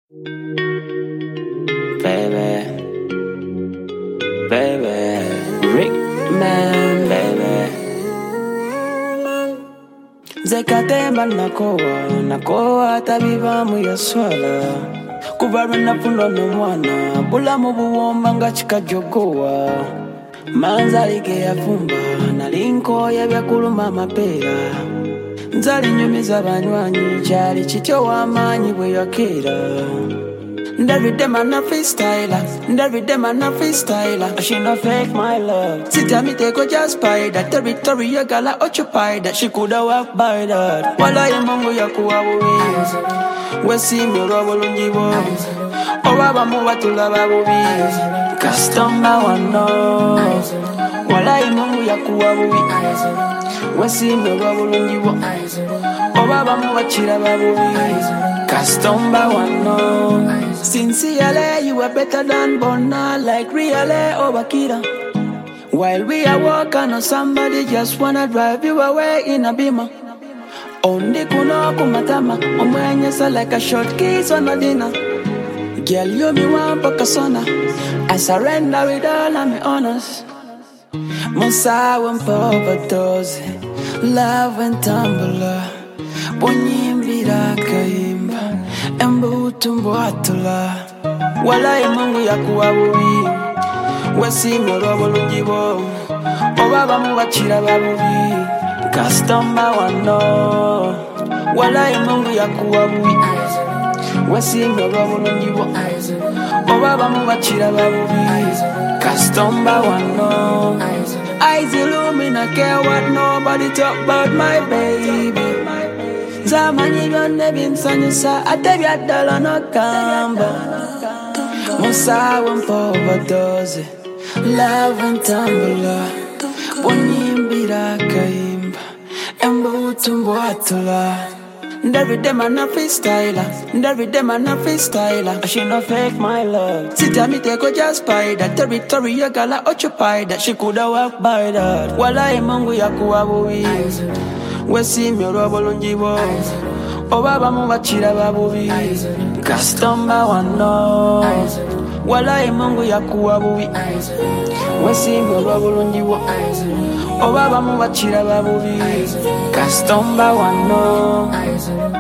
Baby, baby, Rick man, baby. Zekatemba nakowa tabiba mu yaswala kubarwa nafundo n'omwana bulamu buwomba nga kikajogowa manzalike yafumba nalinkoya byakuluma amapeera nzali nyumiza banywanyi kyali kityo w'amaanyi bwe yakeera Everyday man a freestyler, everyday man a freestyler. She no fake my love. Sit down me take her just by that territory you gotta occupy that. She coulda walk by that. Wala mungu ya kuwa bubi. We see me robo lungibo. Oba mu batula babubi. Customer wano. Wala mungu ya kuwa bubi. We see me robo lungibo. Oba mu bachira babubi. Customer wano. Sincerely, you are better than Bona, like really Obakira. While we are walking on somebody just wanna drive you away in a beamer. Only kuno kumatama, omwenyesa like a short kiss on a dinner. Girl, you me want pakasona. I surrender with all of my honors. Musa went overdose, love and tumbler. Bonyimbira kaimba. Embu tumbuatula Wala mungu ya kuwa bubi Wesi morobo lungibo Obaba mu bachira babubi Customer wano Wala mungu ya kuwa bubi Wesi morobo lungibo Obaba mu bachira babubi Customer wano Eyes illumina care what nobody talk about my baby Zamanyi byonna binsanyusa ate byaddala n'okamba Musa wempa overdose Love and tumbler Bonyimbira kayimba Embutu mbwatula Everyday man a freestyler Everyday man a freestyler She no fake my love Sit down me take her just by that territory you gotta occupy that She coulda walk by that Wala mungu ya kuwa bubi We see me robo lungibo Obaba mu bachira babubi Customer wano Wala mungu ya kuwa bubi We see me robo lungibo Obaba mu bachira babubi Customer wano